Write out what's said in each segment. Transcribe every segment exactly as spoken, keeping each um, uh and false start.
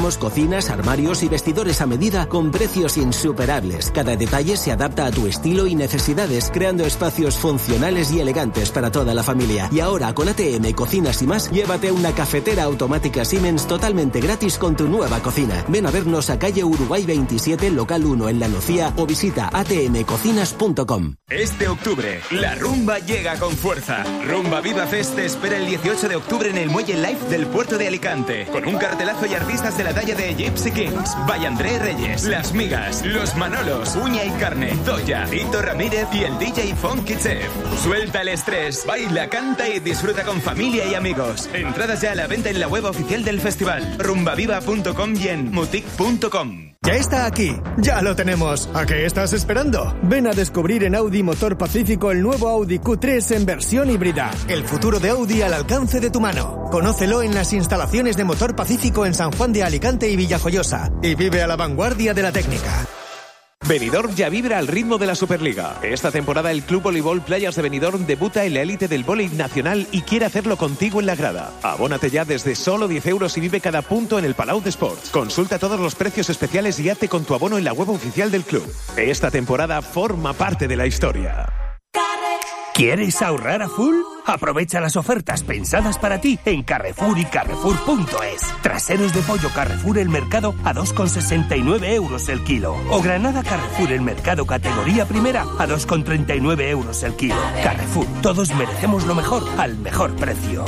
Fabricamos cocinas, armarios y vestidores a medida con precios insuperables. Cada detalle se adapta a tu estilo y necesidades, creando espacios funcionales y elegantes para toda la familia. Y ahora con A T M Cocinas y Más, llévate una cafetera automática Siemens totalmente gratis con tu nueva cocina. Ven a vernos a calle Uruguay veintisiete, local uno en La Nucía o visita a t m cocinas punto com. Este octubre, la rumba llega con fuerza. Rumba Viva Fest te espera el dieciocho de octubre en el Muelle Life del puerto de Alicante, con un cartelazo y artistas de la talla de Gypsy Kings, Valle André Reyes, Las Migas, Los Manolos, Uña y Carne, Zoya, Tito Ramírez y el D J Funky Chef. Suelta el estrés, baila, canta y disfruta con familia y amigos. Entradas ya a la venta en la web oficial del festival, rumbaviva punto com y en mutic punto com. Ya está aquí, ya lo tenemos. ¿A qué estás esperando? Ven a descubrir en Audi Motor Pacífico el nuevo Audi Q tres en versión híbrida. El futuro de Audi al alcance de tu mano. Conócelo en las instalaciones de Motor Pacífico en San Juan de Alicante y Villajoyosa. Y vive a la vanguardia de la técnica. Benidorm ya vibra al ritmo de la Superliga. Esta temporada el Club Voleibol Playas de Benidorm debuta en la élite del vóley nacional y quiere hacerlo contigo en la grada. Abónate ya desde solo diez euros y vive cada punto en el Palau de Sports. Consulta todos los precios especiales y hazte con tu abono en la web oficial del club. Esta temporada forma parte de la historia. ¿Quieres ahorrar a full? Aprovecha las ofertas pensadas para ti en Carrefour y Carrefour punto es. Traseros de pollo Carrefour El Mercado a dos con sesenta y nueve euros el kilo. O granada Carrefour El Mercado categoría primera a dos con treinta y nueve euros el kilo. Carrefour, todos merecemos lo mejor al mejor precio.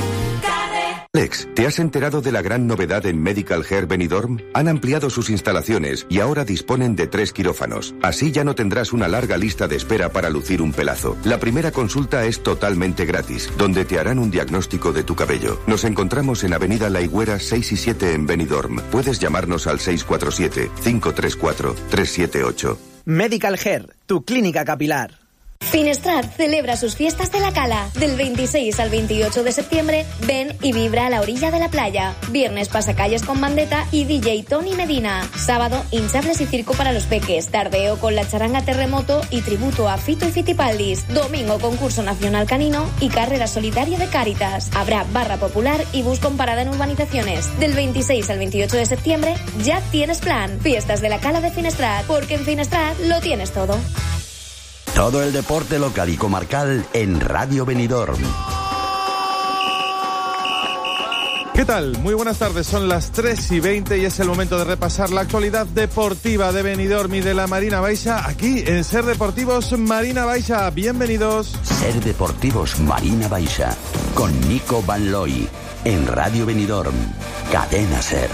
Alex, ¿te has enterado de la gran novedad en Medical Hair Benidorm? Han ampliado sus instalaciones y ahora disponen de tres quirófanos. Así ya no tendrás una larga lista de espera para lucir un pelazo. La primera consulta es totalmente gratis, donde te harán un diagnóstico de tu cabello. Nos encontramos en Avenida La Higuera seis y siete en Benidorm. Puedes llamarnos al seis cuatro siete, cinco tres cuatro, tres siete ocho. Medical Hair, tu clínica capilar. Finestrat celebra sus fiestas de la cala. Del veintiséis al veintiocho de septiembre, ven y vibra a la orilla de la playa. Viernes pasacalles con bandeta y D J Tony Medina. Sábado, hinchables y circo para los peques. Tardeo con la charanga terremoto y tributo a Fito y Fitipaldis. Domingo, concurso nacional canino y carrera solitaria de Cáritas. Habrá barra popular y bus con parada en urbanizaciones. Del veintiséis al veintiocho de septiembre, ya tienes plan. Fiestas de la cala de Finestrat, porque en Finestrat lo tienes todo. Todo el deporte local y comarcal en Radio Benidorm. ¿Qué tal? Muy buenas tardes, son las tres y veinte y es el momento de repasar la actualidad deportiva de Benidorm y de la Marina Baixa aquí en Ser Deportivos Marina Baixa. Bienvenidos. Ser Deportivos Marina Baixa con Nico Van Looy en Radio Benidorm, Cadena Ser.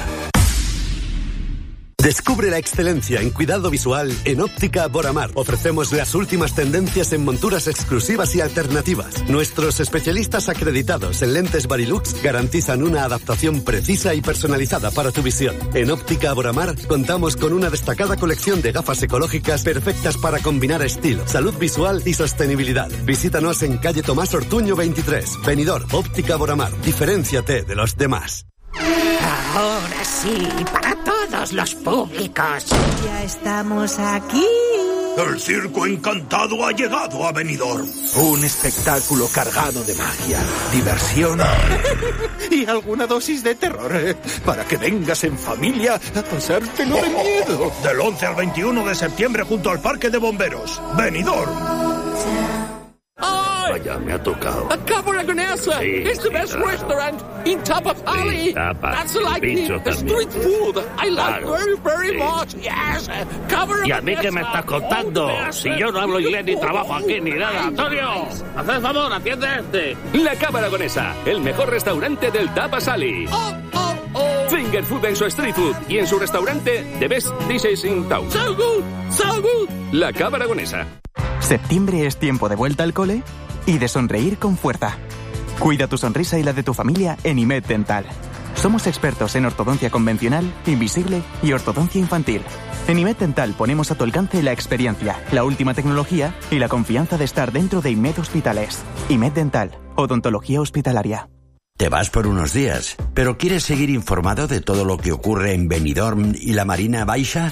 Descubre la excelencia en cuidado visual en Óptica Boramar. Ofrecemos las últimas tendencias en monturas exclusivas y alternativas. Nuestros especialistas acreditados en lentes Varilux garantizan una adaptación precisa y personalizada para tu visión. En Óptica Boramar contamos con una destacada colección de gafas ecológicas perfectas para combinar estilo, salud visual y sostenibilidad. Visítanos en calle Tomás Ortuño veintitrés. Benidorm, Óptica Boramar. Diferénciate de los demás. Ahora sí, para todos los públicos. Ya estamos aquí. El circo encantado ha llegado a Benidorm. Un espectáculo cargado de magia, diversión y alguna dosis de terror, ¿eh? Para que vengas en familia a pasártelo de miedo. Del once al veintiuno de septiembre junto al Parque de Bomberos. Benidorm. Vaya, me ha tocado. A Cabra Gonesa. Sí, It's the best claro. restaurant in Tapapali. Sí, tapas, That's like bicho the también. street food. I like Claro, very, very sí. much. Yes. Cabra ¿Y a mí qué me Gonesa. estás contando? Oh, the best. Si yo no hablo inglés ni trabajo aquí ni nada. ¡Antonio! ¡Haz el favor, atiende a este! La Cabra Gonesa, el mejor restaurante del Tapasali. Oh, oh, oh. Finger food en su street food y en su restaurante The Best Dishes in Town. So good, so good. La Cabra Gonesa. Septiembre es tiempo de vuelta al cole y de sonreír con fuerza. Cuida tu sonrisa y la de tu familia en I M E D Dental. Somos expertos en ortodoncia convencional, invisible y ortodoncia infantil. En I M E D Dental ponemos a tu alcance la experiencia, la última tecnología y la confianza de estar dentro de I M E D Hospitales. I M E D Dental, odontología hospitalaria. Te vas por unos días, pero ¿quieres seguir informado de todo lo que ocurre en Benidorm y la Marina Baixa?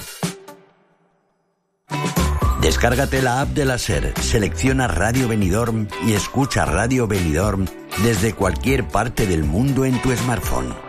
Descárgate la app de la SER, selecciona Radio Benidorm y escucha Radio Benidorm desde cualquier parte del mundo en tu smartphone.